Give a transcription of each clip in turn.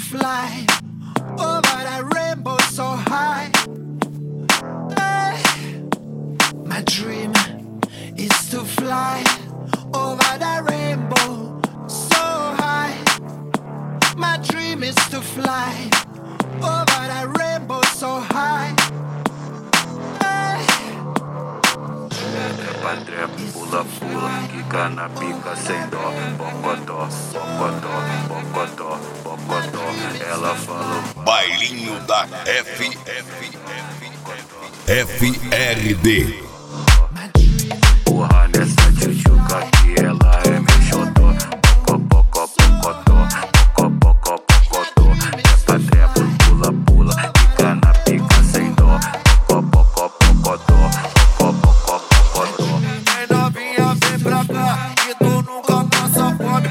fly over that rainbow so high. My dream is to fly over that rainbow so high. My dream is to fly over that rainbow so high. Trepa, pula, pula, quica na pica sem dó. Bocotó, bocotó, bocotó, bocotó. Ela falou Bailinho da FRD. Porra nessa tchutchuca que ela é meu xodó. Bocó, bocotó, bocó, bocotó. Trepa, trepa, pula, pula, quica na pica sem dó. Bocó, bocotó, bocó, bocotó. Vem novinha, vem pra cá, que tu nunca passa fome.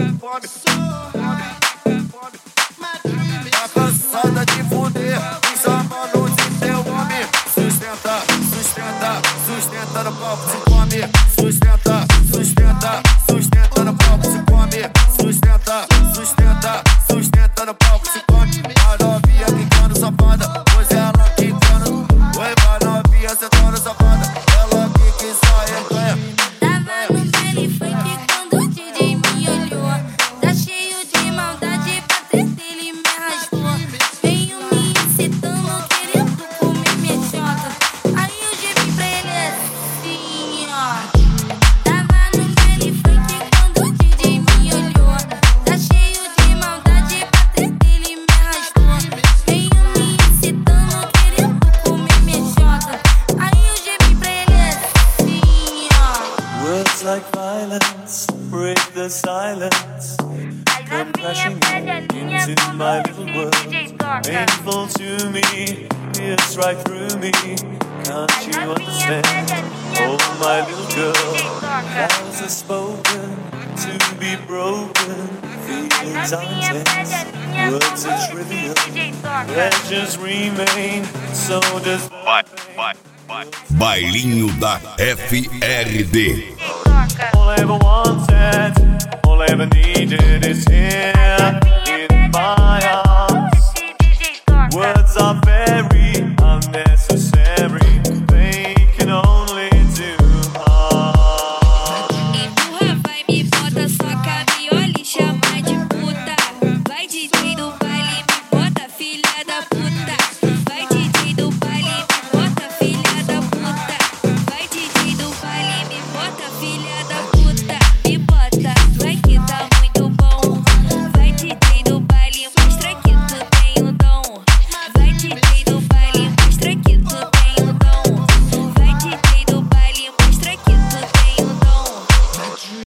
Tá cansada de fuder, os amanos de teu homem. Sustenta, sustenta, sustenta no palco, se come. Sustenta, sustenta, sustenta no palco, se come. Sustenta, sustenta, sustenta no palco, se come. A novinha quicando safada, pois ela quicando. Oi, vai novinha, cê tá no safada. Ela quica e sai, ganha. Tava no baile funk quando o DJ me olhou. Tá cheio de maldade, pra treta ele me arrastou. Veio me incitando, querendo comer minha chota. Aí eu gemi pra ele assim, ó. Tava no baile funk quando o DJ me olhou. Tá cheio de maldade, pra treta ele me arrastou. Veio me incitando, querendo comer minha chota. Aí eu gemi pra ele assim, ó. Words like violence break the silence. Come crashing into my little world. Painful to me, it's right through me. Can't you understand? Oh, my little girl, vows are spoken to be broken. Feelings are intense, words are trivial. Pleasures remain, so does Bailinho da FRD. all I ever wanted, all I ever needed is here in my arms. Words are very